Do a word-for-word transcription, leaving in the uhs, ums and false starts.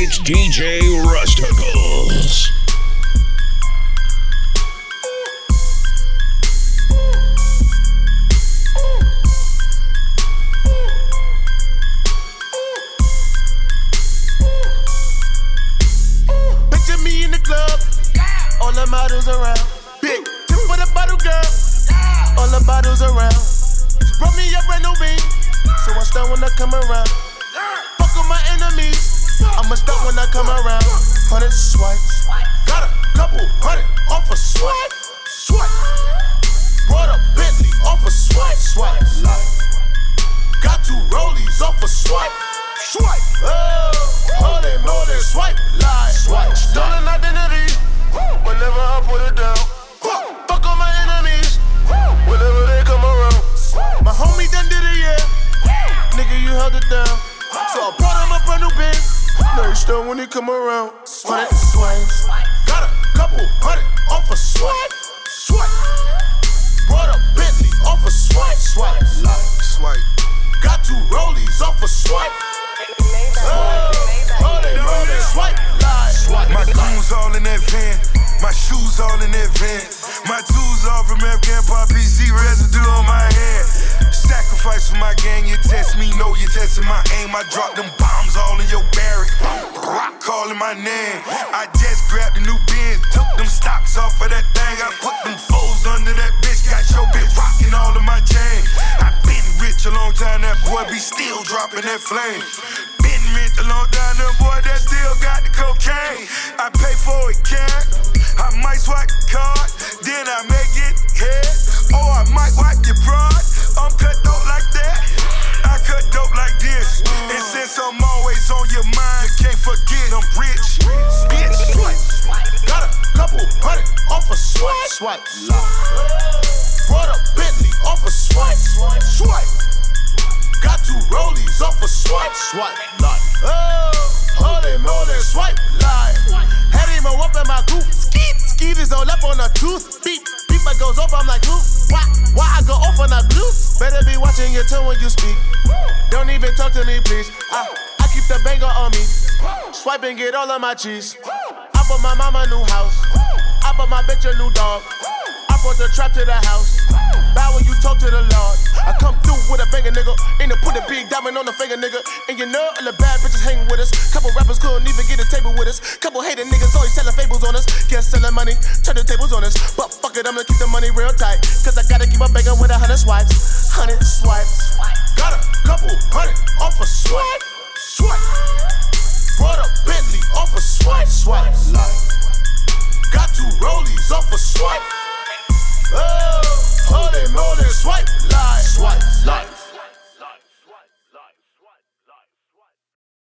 It's D J Rusticles. Picture me in the club, all the models around. Big tip for the bottle girl, all the bottles around. She brought me a brand new bean, so I start when I come around. Fuck with my enemies, I'ma start when I come around. Hundred swipes, got a couple hundred off a swipe, swipe. Brought a Bentley off a swipe, swipe. Got two rollies off a swipe, swipe. Oh, holy moly, swipe, lie, swipe. Stolen identity, whenever I put it down. Fuck on my enemies, whenever they come around. My homie done did it, yeah. Nigga, you held it down. So I brought him a brand new Benz. Now he still when he come around. Hundred swipes, got a couple hundred off a swipe, swipe. Brought a Bentley off a swipe, swipe, swipe. Got two rollies off a swipe. Oh, holy moly, swipe, lie, swipe. My goons all in that van, my shoes all in that van. My tools all from Afghan Pop P C residue on my hand. Sacrifice for my gang, you test me, know you testing my aim. I drop them bombs all in your barrack. Rock calling my name. I just grabbed a new bin, took them stocks off of that thing. I put them foes under that bitch, got your bitch rocking all of my chain. I been rich a long time, that boy be still dropping that flame. Been rich a long time, that boy that still got the cocaine. I pay for it, cat. I might swipe the card, then I make it head. Or I might wipe your prod. I'm cut dope like that, I cut dope like this. And since I'm always on your mind, you can't forget I'm rich, bitch. Got a couple hundred off a swipe, swipe. Brought a Bentley off a swipe, swipe. Got two rollies off a swipe, swipe. Oh, holy moly, swipe, lie. Had him up in my coupe, skeet, skeet is all up on a tooth. Beep, beep, but goes off, I'm like, who? Why, why I go off on a glutes? Better be watching your tone when you speak. Don't even talk to me, please. I, I keep the banger on me. Swipe and get all of my cheese. I bought my mama a new house. I bought my bitch a new dog. I brought the trap to the house. Bow when you talk to the Lord. I come through with a banger, nigga. Ain't to put a big diamond on the finger, nigga. And you know all the bad bitches hanging with us. Couple rappers couldn't even get a table with us. Couple hating niggas always telling fables on us. Guess selling money, turn the tables on us. But fuck it, I'm gonna keep the money real tight. Cause I gotta keep a banger with a hundred swipes. Hundred swipes. Got a couple hundred off a swipe, swipe. Brought a Bentley off a swipe, swipe. Got two rollies off a swipe. Oh, holy moly, swipe, lie, swipe, lie.